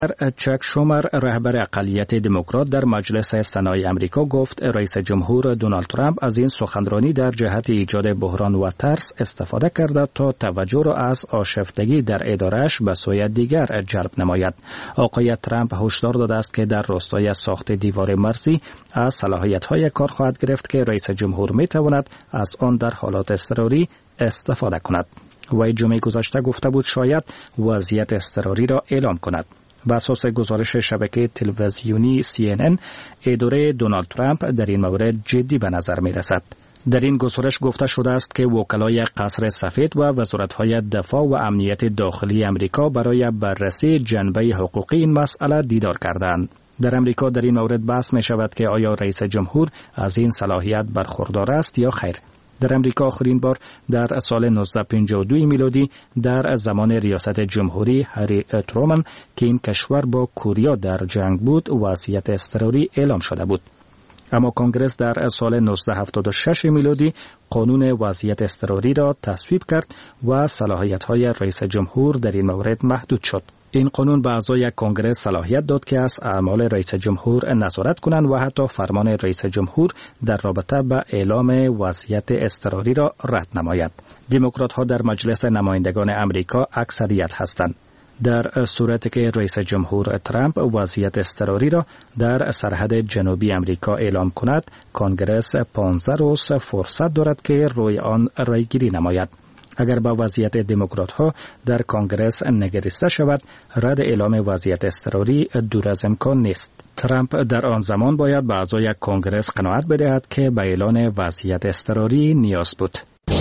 چک شومر رهبر اقلیت دموکرات در مجلس سنای امریکا گفت رئیس جمهور دونالد ترامپ از این سخنرانی در جهت ایجاد بحران و ترس استفاده کرده تا توجه را از آشفتگی در اداره‌اش به سوی دیگر جلب نماید. آقای ترامپ هشدار داده است که در راستای ساخت دیوار مرزی از صلاحیت‌های کار خواهد گرفت که رئیس جمهور می‌تواند از آن در حالات اضطراری استفاده کند. وی جمعه گذشته گفته بود شاید وضعیت اضطراری را اعلام کند. بر اساس گزارش شبکه تلویزیونی CNN، اداره دونالد ترامپ در این مورد جدی به نظر می رسد. در این گزارش گفته شده است که وکلای قصر سفید و وزارت‌های دفاع و امنیت داخلی امریکا برای بررسی جنبه حقوقی این مسئله دیدار کردند. در امریکا در این مورد بحث می شود که آیا رئیس جمهور از این صلاحیت برخوردار است یا خیر. در امریکا آخرین بار در سال 1952 میلادی در زمان ریاست جمهوری هری ترومن که این کشور با کوریا در جنگ بود وضعیت اضطراری اعلام شده بود. اما کنگره در سال 1976 میلادی قانون وضعیت اضطراری را تصویب کرد و صلاحیت‌های رئیس جمهور در این مورد محدود شد. این قانون به اعضای کنگره صلاحیت داد که از اعمال رئیس جمهور نظارت کنند و حتی فرمان رئیس جمهور در رابطه با اعلام وضعیت اضطراری را رد نماید. دموکرات‌ها در مجلس نمایندگان امریکا اکثریت هستند. در صورتی که رئیس جمهور ترامپ وضعیت اضطراری را در سرحد جنوبی امریکا اعلام کند، کنگرس 15 روز فرصت دارد که روی آن رایگیری نماید. اگر با وضعیت دموکرات‌ها در کنگرس نگریسته شود، رد اعلام وضعیت اضطراری دور از امکان نیست. ترامپ در آن زمان باید به اعضای کنگرس قناعت بدهد که به اعلان وضعیت اضطراری نیاز بود.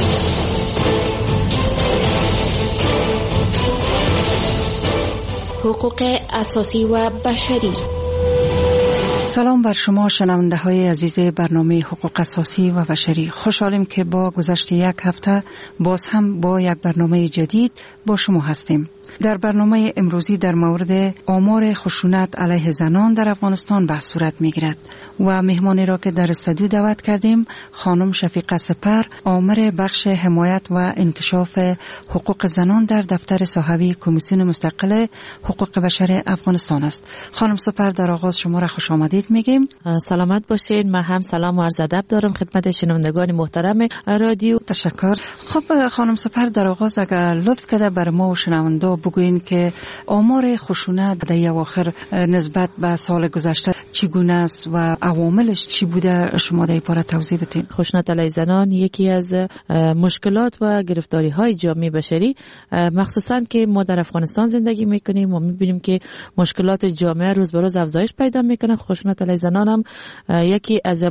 حقوق اساسی و بشری. سلام بر شما شنونده های عزیز برنامه حقوق اساسی و بشری. خوشحالیم که با گذشت یک هفته باز هم با یک برنامه جدید با شما هستیم. در برنامه امروزی در مورد آمار خشونت علیه زنان در افغانستان بحث صورت می‌گیرد و مهمانی را که در استودیو دعوت کردیم خانم شفیقه سپر، آمر بخش حمایت و انکشاف حقوق زنان در دفتر صاحبی کمیسیون مستقل حقوق بشر افغانستان است. خانم سپر، در آغاز شما را خوش آمدید میگیم. سلامت باشین. من هم سلام و عرض ادب دارم خدمت شنوندگان محترم رادیو. تشکر. خب خانم سپر، در آغاز اگر لطف کرده بر ما و شنوندا بگوین که آمار خشونت در اواخر نسبت به سال گذشته چگونه است و عواملش چی بوده، شما در این باره توضیح بدین. خشونت علیه زنان یکی از مشکلات و گرفتاری های جامعه بشری، مخصوصا که ما در افغانستان زندگی میکنیم و میبینیم که مشکلات جامعه روز به روز افزایش پیدا میکنه. خشونت علیه زنان هم یکی از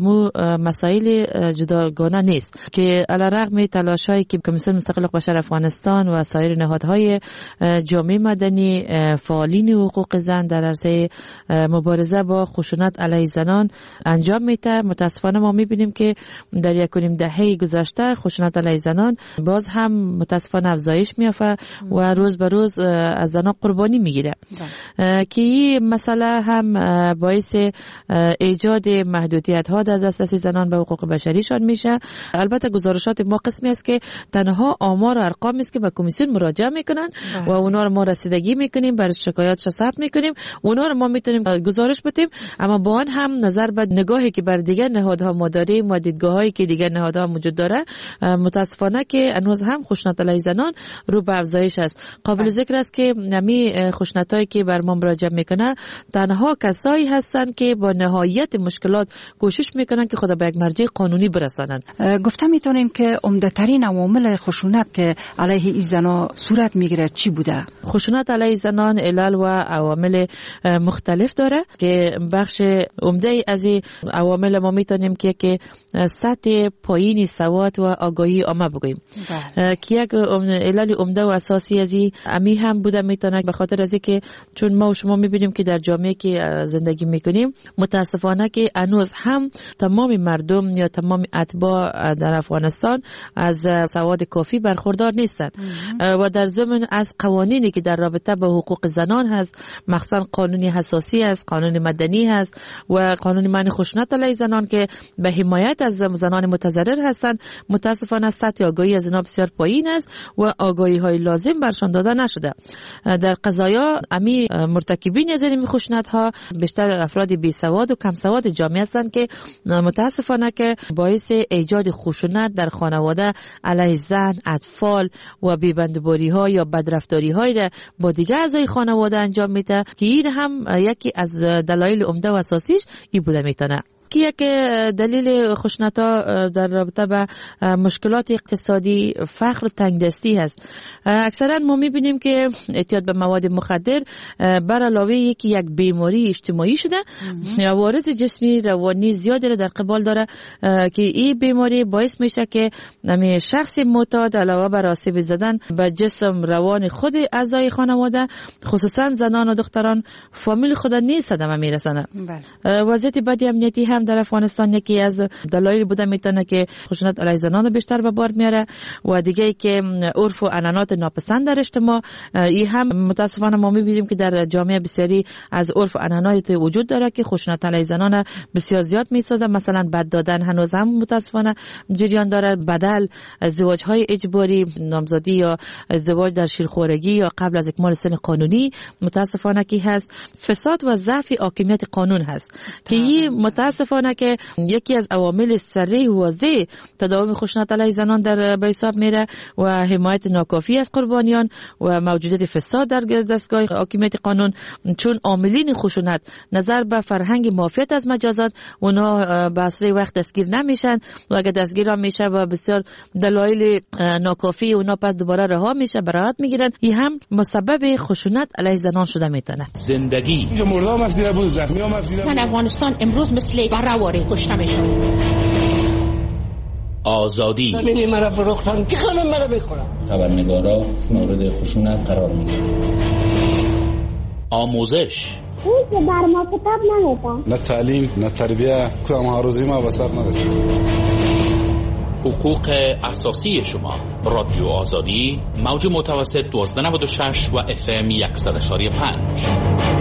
مسائل جداگانه نیست که علیرغم تلاش‌هایی که کمیسیون مستقل حقوق بشر افغانستان و سایر نهادهای جامعه مدنی فعالین حقوق زن در عرصه مبارزه با خشونت علیه زنان انجام میده، متاسفانه ما میبینیم که در 1.5 دهه گذشته خشونت علیه زنان باز هم متاسفانه افزایش میافته و روز به روز از زنان قربانی میگیره که این مسئله هم باعث ایجاد محدودیت ها در دسترسی زنان به حقوق بشریشان میشه. البته گزارشات ما قسمی است که تنها آمار و ارقام است که به کمیسیون مراجعه میکنن و اونا رو ما رسیدگی میکنیم، برای شکایاتش ثبت میکنیم، اونا رو ما میتونیم گزارش بدیم، اما با آن هم نظر به نگاهی که بر دیگر نهادها ما داریم و دیدگاهایی که دیگر نهادها موجود داره، متاسفانه که هنوز هم خشونت علیه زنان رو به افزایش است. قابل ذکر است که نمی خشونتایی که بر ما مراجعه میکنه تنها کسایی هستند که با نهایت مشکلات کوشش میکنن که خود به یک مرجع قانونی برسانند. گفته میتونین که عمده ترین عوامل خشونت که علیه این زنان صورت میگیره چی بوده؟ خشونت علیه زنان علل و عوامل مختلف داره که بخش عمده از این عوامل ما میتونیم که سطح پایین سواد و آگاهی عامه بگوییم که یک علل عمده و اساسی از این هم بوده میتونه به خاطر از اینکه چون ما و شما میبینیم که در جامعه که زندگی میکنیم متاسفانه که هنوز هم تمام مردم یا تمام اتباع در افغانستان از سواد کافی برخوردار نیستند و در ضمن از قوانینی که در رابطه با حقوق زنان هست، مخصوصا قانون اساسی است، قانون مدنی هست، هست و قانون منع خشونت علیه زنان که به حمایت از زنان متضرر هستند، متاسفانه سطح آگاهی از اینا بسیار پایین است و آگاهی های لازم برشان داده نشده. در قضایا امی مرتکبین از این خشونت ها بیشتر افراد بی سواد و کم سواد جامعه هستند که متاسفانه که باعث ایجاد خشونت در خانواده علیه زن، اطفال و بی‌بندباری ها یا بدرفتاری های با دیگر اعضای خانواده انجام میده که این هم یکی از دلایل عمده و اساسیش این بوده میتونه. که یک دلیل خشونت‌ها در رابطه با مشکلات اقتصادی، فقر و تنگدستی هست. اکثرا ما می‌بینیم که اعتیاد به مواد مخدر بر علاوه یک بیماری اجتماعی شده، عوارض جسمی روانی زیادی را در قبال داره که این بیماری باعث میشه که شخص معتاد علاوه بر آسیب زدن به جسم روان خود اعضای خانواده، خصوصا زنان و دختران، فامیل خود نیز صدمه میرسونه. وضعیت بد امنیتی هم در افغانستان یکی از دلایل بوده میتونه که خشونت علیه زنان بیشتر به بار میاره و دیگه که عرف و عنعنات ناپسند در اجتماع، این هم متاسفانه ما میبینیم که در جامعه بسیاری از عرف و عنعنات وجود داره که خشونت علیه زنان بسیار زیاد میسازه. مثلا بد دادن هنوز هم متاسفانه جریان داره، بدل، ازدواج های اجباری، نامزدی یا ازدواج در شیرخوارگی یا قبل از اکمال سن قانونی متاسفانه کی هست. فساد و ضعف حاکمیت قانون هست که این متاسفانه که یکی از عوامل صریح و واضح تداوم خشونت علیه زنان در به حساب میره و حمایت ناکافی از قربانیان و موجودیت فساد در دستگاه حاکمیت قانون، چون عاملین خشونت نظر به فرهنگ معافیت از مجازات اونا به اسرع وقت دستگیر نمیشن و اگر دستگیر هم میشه و بسیار دلایل ناکافی اونا پس دوباره رها میشه، براحت میگیرن. این هم مسبب خشونت علیه زنان شده میتونه. زندگی مردم افزیده بود، زخمی هم افزیده بود. افغانستان امروز مثل برواره کشته میشن. آزادی همین مرا فروختن که خانم مرا بخورم. خبرنگارا مورد خشونت قرار میگیرن. آموزش اون که بر ما کتاب نمیدن، نه تعلیم نه تربیه، کدام هاروزی ما به سر نرسید. حقوق اساسی شما. رادیو آزادی، موج متوسط 1296 و FM 100.5.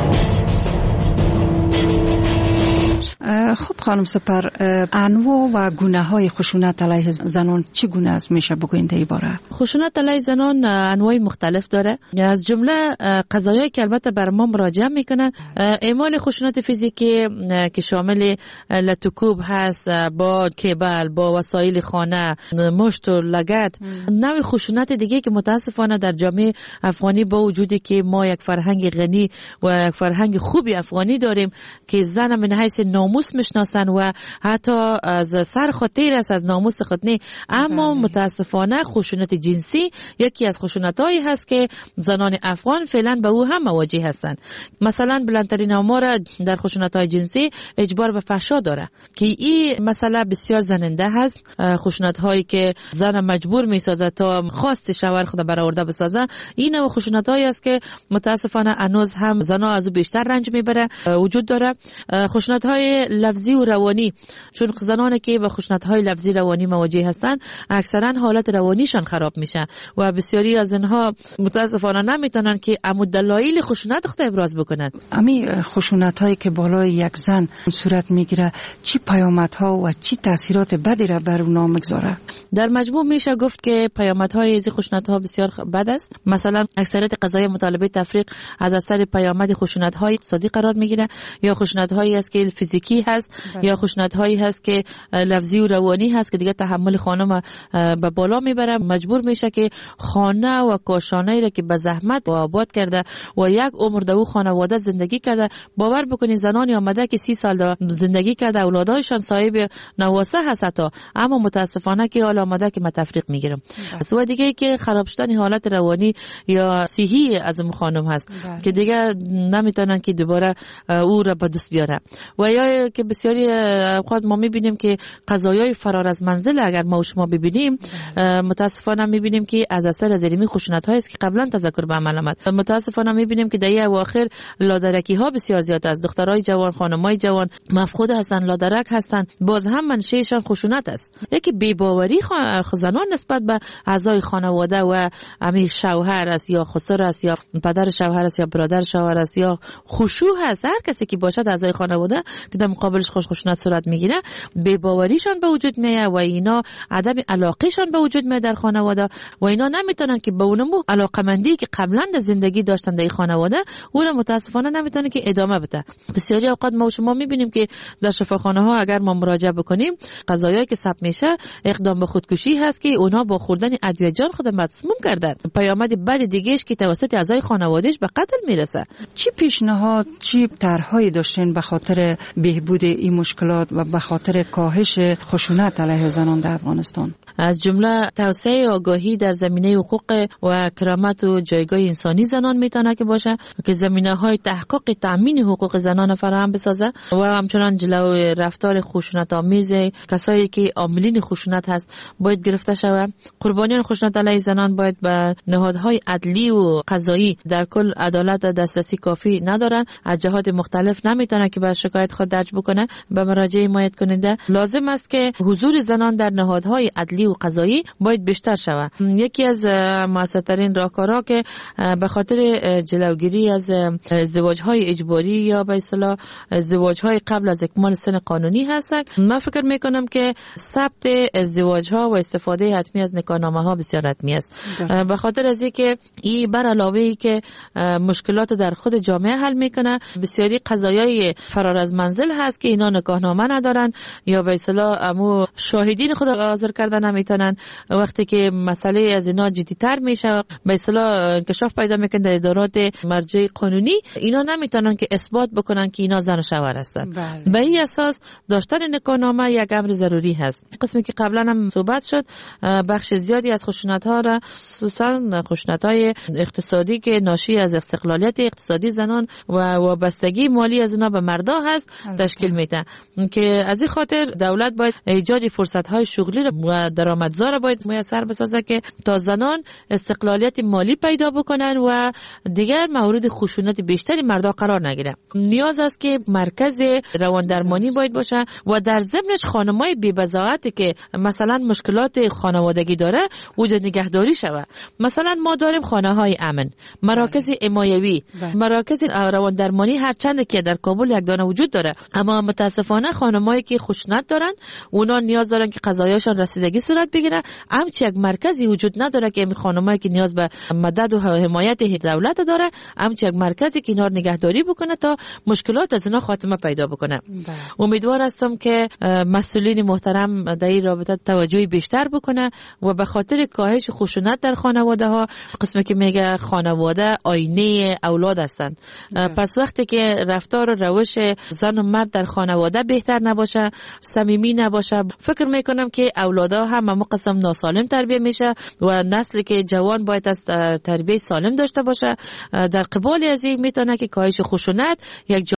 خب خانم سپر، انواع و گونه های خشونت علیه زنان چگونه است میشه بگویید در این باره؟ خشونت علیه زنان انواع مختلف داره، از جمله قضایایی که البته بر ما مراجعه میکنن. اعمال خشونت فیزیکی که شامل لطوکوب هست با کیبل، با وسایل خانه، مشت و لگد. نوع خشونت دیگه که متاسفانه در جامعه افغانی با وجودی که ما یک فرهنگ غنی و یک فرهنگ خوبی افغانی داریم که زن من حیث ناموس میشناسن و حتی از سر خاطر است از ناموس خود نه، اما متاسفانه خشونت جنسی یکی از خشونتایی هست که زنان افغان فعلا به او هم مواجه هستند. مثلا بلندترین آمار در خشونت‌های جنسی اجبار به فحشا داره که این مسئله بسیار زننده هست. خشونت‌هایی که زن مجبور میسازه تا خواست شوهر خود برآورده بسازه، این نوع خشونت‌هایی است که متاسفانه هنوز هم زنا از او بیشتر رنج میبره وجود داره. خشونت‌های لفظی و روانی، چون زنانی که به خشونت‌های لفظی روانی مواجه هستند اکثرا حالت روانیشان خراب میشه و بسیاری از اینها متاسفانه نمیتونن که عمود دلایل خشونت خود ابراز بکنند. امی خشونت‌هایی که بالای یک زن صورت میگیره چی پیامدها و چی تاثیرات بدی را بر اونها میگذاره؟ در مجموع میشه گفت که پیامدهای این خشونت‌ها بسیار بد است. مثلا اکثریت قضایای مطالبه تفریق از اثر پیامد خشونت‌های اقتصادی قرار میگیره، یا خشونت‌هایی است که فیزیکی هست یا خشونت‌هایی هست که لفظی و روانی هست که دیگه تحمل خانم به بالا میبره، مجبور میشه که خانه و کاشانه‌ای را که به زحمت آباد کرده و یک عمر در او خانواده زندگی کرده. باور بکنید زنانی آمده که 30 سال زندگی کرده، اولادایشان صاحب نواسه هست اما متاسفانه که حالا آمده که تفریق میگیرم. و دیگه که خراب شدن حالت روانی یا صحی از خانم هست که دیگه نمیتونن که دوباره او را به دست بیاره. و یا غذاهایی که بسیاری اوقات ما میبینیم که غذایای فرار از منزل اگر ما و شما ببینیم متاسفانه میبینیم که از اثر از علمی خشونت‌هایی است که قبلا تذکر به عمل آمد. متاسفانه میبینیم که در اواخر لادرکی ها بسیار زیاد است. دخترای جوان، خانمای جوان مفقود هستند، لادرک هستند. باز هم منشأشان خشونت است. یکی بی‌باوری زنان نسبت به اعضای خانواده و امی شوهر است یا خسر است یا پدر شوهر است یا برادر شوهر است یا خشوع است. هر کسی که باشد اعضای خانواده که در مقابلش خشونت صورت میگیره، بی‌باوریشان به وجود میاد و اینا عدم علاقهشان به وجود میاد در خانواده و اینا نمیتونن که به اونمو علاقمندی که قبلا در زندگی داشتن در خانواده اون متاسفانه نمیتونه که ادامه بده. بسیاری اوقات ما و شما میبینیم که در شفاخانه ها اگر ما مراجعه بکنیم قضایایی که ثبت میشه اقدام به خودکشی هست که اونها با خوردن ادویه جان خود مسموم کردن. پیامد بد دیگهش که توسط اعضای خانوادهش به قتل میرسه. چی پیشنهاد، چی طرحهایی داشتین به خاطر بهبود این مشکلات و به خاطر کاهش خشونت علیه زنان در افغانستان؟ از جمله توسعه آگاهی در زمینه حقوق و کرامت و جایگاه انسانی زنان میتونه که باشه که زمینه‌های تحقق تامین حقوق زنان فراهم بسازه و همچنان جلوی رفتار خشونت آمیز کسایی که عاملین خشونت هست باید گرفته شود. قربانیان خشونت علیه زنان باید به نهادهای عدلی و قضایی در کل عدالت دسترسی کافی ندارن. از جهات مختلف نمیتونه که به شکایت خود درج بکنه. به مراجع حمایت کننده لازم است که حضور زنان در نهادهای عدلی و قضایی باید بیشتر شود. یکی از موثرترین راهکارها که به خاطر جلوگیری از ازدواج‌های اجباری یا به اصطلاح ازدواج‌های قبل از اکمال سن قانونی هست، من فکر می‌کنم که ثبت ازدواج‌ها و استفاده حتمی از نکاحنامه‌ها بسیار حتمی است. به خاطر از اینکه این بر علاوه ای که مشکلات در خود جامعه حل میکنه، بسیاری قضایای فرار از منزل هست که اینا نکاحنامه ندارن یا به اصطلاح امو شاهدین خود حاضر کردن نمیتونن. وقتی که مسئله از اینا جدی‌تر میشه به اصطلاح انکشاف پیدا میکنه در ادارات مرجع قانونی، اینا نمیتونن که اثبات بکنن که اینا زن و شوهر هستن. به این اساس داشتن نکاحنامه یک امر ضروری هست. قسمی که قبلا هم صحبت شد، بخش زیادی از خشونت‌ها را خصوصا خشونت‌های اقتصادی که ناشی از استقلالیت اقتصادی زنان و وابستگی مالی از اینا به مردا هست تشکیل میده که از این خاطر دولت باید ایجاد فرصت‌های شغلی و درآمدزا باید میسر بسازه که تا زنان استقلالیت مالی پیدا بکنن و دیگر مورد خشونت بیشتری مردا قرار نگیره. نیاز است که مرکز روان درمانی باید باشه و در ضمنش خانمای بی‌بضاعتی که مثلا مشکلات خانوادگی داره وجود نگهداری شود. مثلا ما داریم خانه‌های امن، مراکز حمایوی، مراکز روان درمانی هر چند که در کابل یک دانه وجود داره، اما متاسفانه خانمایی که خشونت دارن اونا نیاز دارن که قضایاشون رسیدگی صورت بگیره. همچی یک مرکزی وجود نداره که خانمایی که نیاز به مدد و حمایت دولت داره، همچی یک مرکزی که اینا نگهداری بکنه تا مشکلات از اینا خاتمه پیدا بکنه. امیدوار هستم که مسئولین محترم در این رابطه توجهی بیشتر بکنه و به خاطر کاهش خشونت در خانواده ها، قسمی که میگه خانواده آینه اولاد هستن، پس وقتی که رفتار و روش زن و مرد در خانواده بهتر نباشه، صمیمی نباشه، فکر میکنم که اولادها هم قسم ناسالم تربیت میشه و نسلی که جوان باید از تربیت سالم داشته باشه. در قبال از این میتونه که کاهش خشونت یک